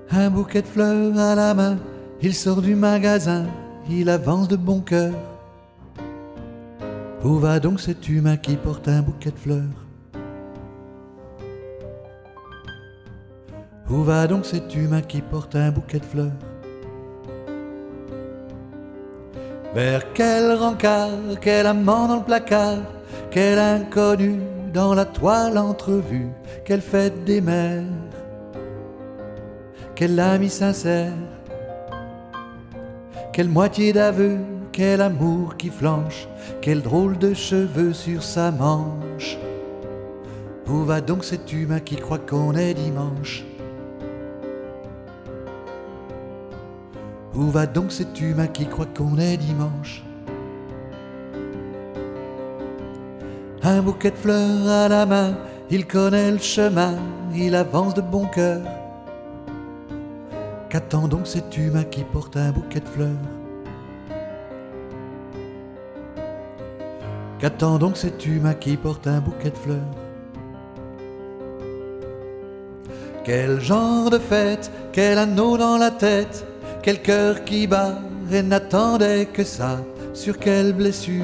Un bouquet de fleurs à la main, il sort du magasin, il avance de bon cœur. Où va donc cet humain qui porte un bouquet de fleurs? Où va donc cet humain qui porte un bouquet de fleurs? Vers quel rencard, quel amant dans le placard, quel inconnu dans la toile entrevue, quelle fête des mères, quel ami sincère, quelle moitié d'aveu, quel amour qui flanche, quel drôle de cheveux sur sa manche. Où va donc cet humain qui croit qu'on est dimanche? Où va donc cet humain qui croit qu'on est dimanche? Un bouquet de fleurs à la main, il connaît le chemin, il avance de bon cœur. Qu'attend donc cet humain qui porte un bouquet de fleurs? Qu'attend donc cet humain qui porte un bouquet de fleurs? Quel genre de fête, quel anneau dans la tête, quel cœur qui bat et n'attendait que ça. Sur quelle blessure,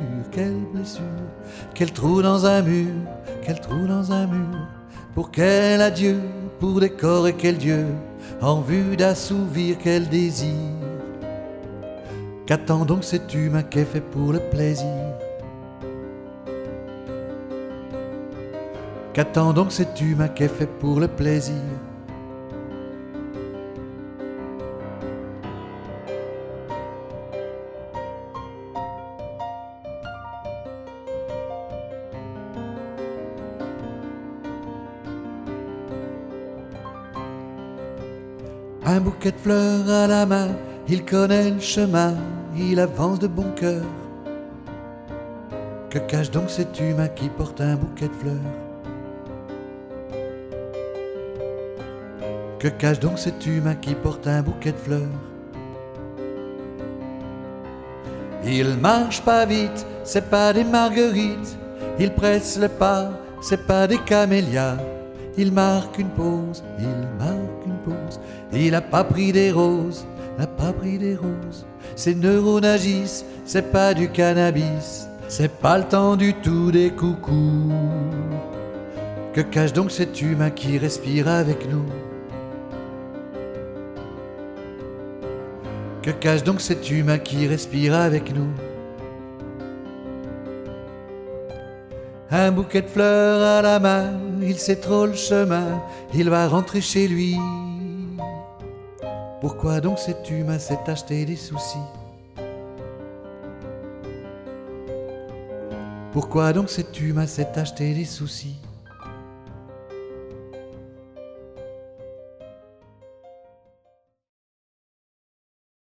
quel trou dans un mur, quel trou dans un mur. Pour quel adieu, pour décor et quel dieu, en vue d'assouvir quel désir. Qu'attend donc cet humain qui est fait pour le plaisir? Qu'attend donc cet humain qui est fait pour le plaisir? Un bouquet de fleurs à la main, il connaît le chemin, il avance de bon cœur. Que cache donc cet humain qui porte un bouquet de fleurs? Que cache donc cet humain qui porte un bouquet de fleurs? Il marche pas vite, c'est pas des marguerites. Il presse le pas, c'est pas des camélias. Il marque une pause, il marque une pause. Il a pas pris des roses, n'a pas pris des roses. Ses neurones agissent, c'est pas du cannabis. C'est pas le temps du tout des coucous. Que cache donc cet humain qui respire avec nous? Que cache donc cet humain qui respire avec nous? Un bouquet de fleurs à la main, il sait trop le chemin, il va rentrer chez lui. Pourquoi donc cet humain s'est acheté des soucis? Pourquoi donc cet humain s'est acheté des soucis?